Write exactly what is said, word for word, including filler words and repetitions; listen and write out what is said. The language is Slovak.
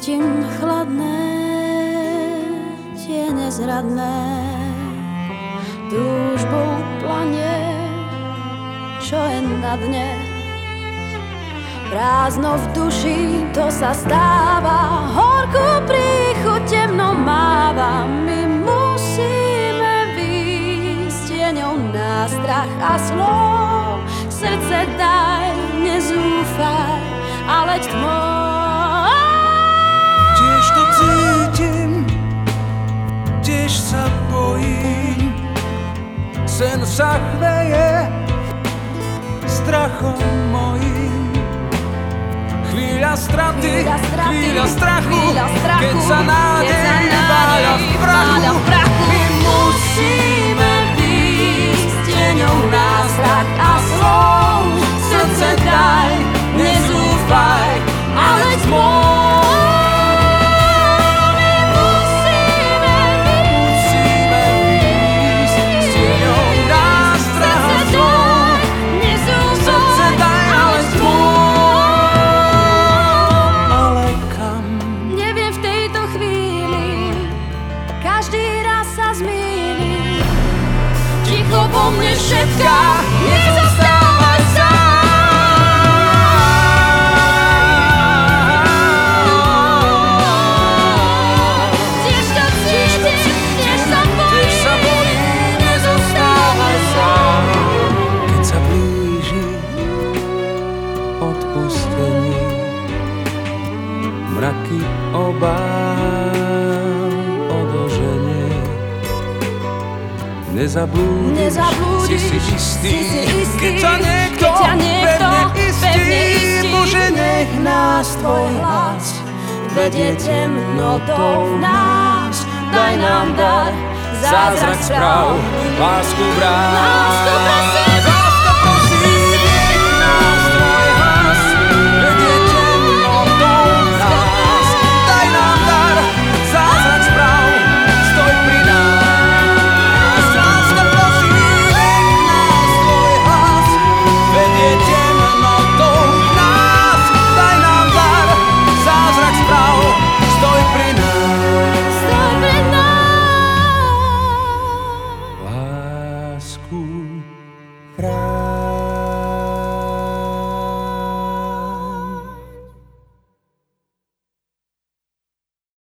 cítim chladné, tie nezradné, túžbou planie, čo je na dne. Prázdno v duši, to sa stáva, horkú príchuť temno máva. My musíme výjsť tieňou na strach a slov. Srdce daj, nezúfaj, a leď tmou. Tiež to cítim, tiež sa bojím, sen sa chveje strachom mojím. Chvíľa straty, chvíľa strachu, keď sa nádej váľa v prachu. My musíme výjsť tieňou na strach a slov. Srdce daj, nezúfaj, ale tmou. Po mne všetká, nezostávaj sám. Tiež to cítim, tiež sa bojím, nezostávaj sám. Keď sa blíži odpustenie, mraky obáv odoženie. Nezabudíš, Nezabudíš, si si istý, si si istý, keď ťa niekto, keď ťa niekto pevne istí. pevne istí. Bože, nech nás tvoj hlas vedie temnotou v nás. Daj nám dar, zázrak správ, lásku vrát. Lásku vrát.